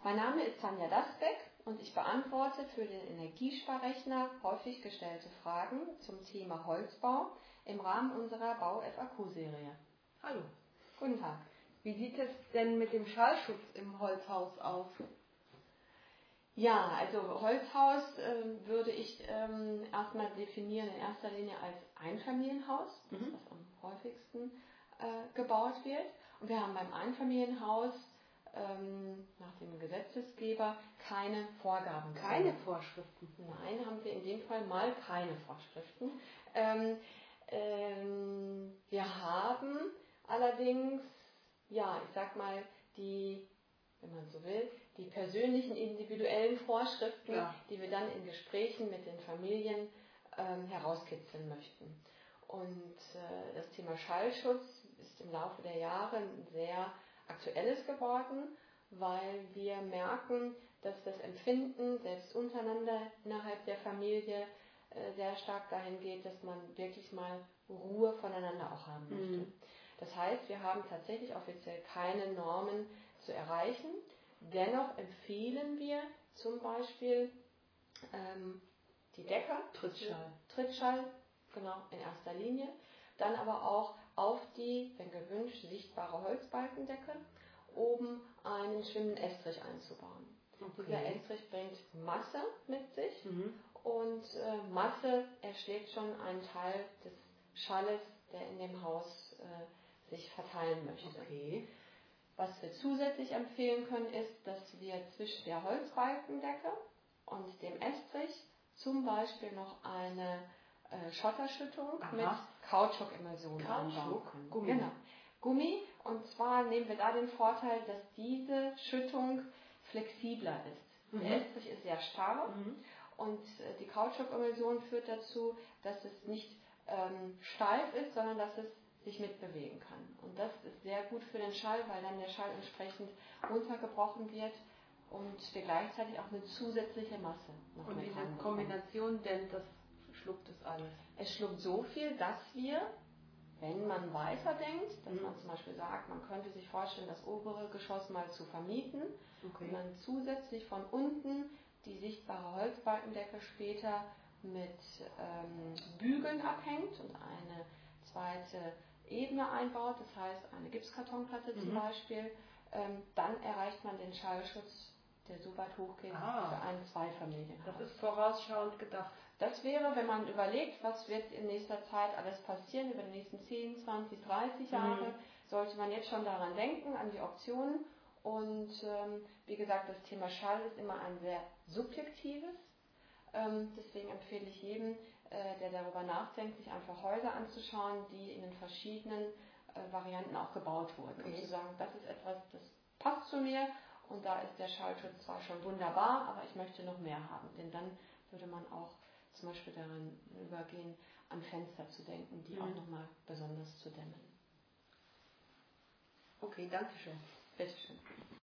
Mein Name ist Tanja Dasbeck und ich beantworte für den Energiesparrechner häufig gestellte Fragen zum Thema Holzbau im Rahmen unserer Bau-FAQ-Serie. Hallo. Guten Tag. Wie sieht es denn mit dem Schallschutz im Holzhaus aus? Ja, also Holzhaus würde ich erstmal definieren in erster Linie als Einfamilienhaus, das was am häufigsten gebaut wird. Und wir haben beim Einfamilienhaus nach dem Gesetzesgeber keine Vorgaben. Keine Vorschriften? Nein, haben wir in dem Fall mal keine Vorschriften. Wir haben allerdings, ja, ich sag mal, die, wenn man so will, die persönlichen individuellen Vorschriften, die wir dann in Gesprächen mit den Familien herauskitzeln möchten. Und das Thema Schallschutz ist im Laufe der Jahre ein sehr aktuelles geworden, weil wir merken, dass das Empfinden selbst untereinander innerhalb der Familie sehr stark dahin geht, dass man wirklich mal Ruhe voneinander auch haben möchte. Das heißt, wir haben tatsächlich offiziell keine Normen zu erreichen. Dennoch empfehlen wir zum Beispiel die Decke, Trittschall, genau, in erster Linie. Dann aber auch auf die, wenn gewünscht, sichtbare Holzbalkendecke oben einen schwimmenden Estrich einzubauen. Okay. Dieser Estrich bringt Masse mit sich und Masse erschlägt schon einen Teil des Schalles, der in dem Haus sich verteilen möchte. Okay. Was wir zusätzlich empfehlen können, ist, dass wir zwischen der Holzbalkendecke und dem Estrich zum Beispiel noch eine Schotterschüttung mit Kautschuk-Emulsion einbauen können. Gummi. Genau. Gummi, und zwar nehmen wir da den Vorteil, dass diese Schüttung flexibler ist. Der Estrich ist sehr starr und die Kautschuk-Emulsion führt dazu, dass es nicht steif ist, sondern dass es sich mitbewegen kann. Und das ist sehr gut für den Schall, weil dann der Schall entsprechend runtergebrochen wird und wir gleichzeitig auch eine zusätzliche Masse noch und mit diese haben. Kombination, denn das schluckt es alles. Es schluckt so viel, dass wir, wenn man weiterdenkt, dass man zum Beispiel sagt, man könnte sich vorstellen, das obere Geschoss mal zu vermieten und dann zusätzlich von unten die sichtbare Holzbalkendecke später mit Bügeln abhängt und eine zweite Ebene einbaut, das heißt eine Gipskartonplatte zum Beispiel, dann erreicht man den Schallschutz, der so weit hochgeht für ein Zweifamilienhaus. Das ist vorausschauend gedacht. Das wäre, wenn man überlegt, was wird in nächster Zeit alles passieren, über die nächsten 10, 20, 30 Jahre, sollte man jetzt schon daran denken, an die Optionen. Und wie gesagt, das Thema Schall ist immer ein sehr subjektives. Deswegen empfehle ich jedem, der darüber nachdenkt, sich einfach Häuser anzuschauen, die in den verschiedenen Varianten auch gebaut wurden. Und zu sagen, das ist etwas, das passt zu mir und da ist der Schallschutz zwar schon wunderbar, aber ich möchte noch mehr haben. Denn dann würde man auch zum Beispiel darin übergehen, an Fenster zu denken, die auch nochmal besonders zu dämmen. Okay, danke schön. Bitteschön.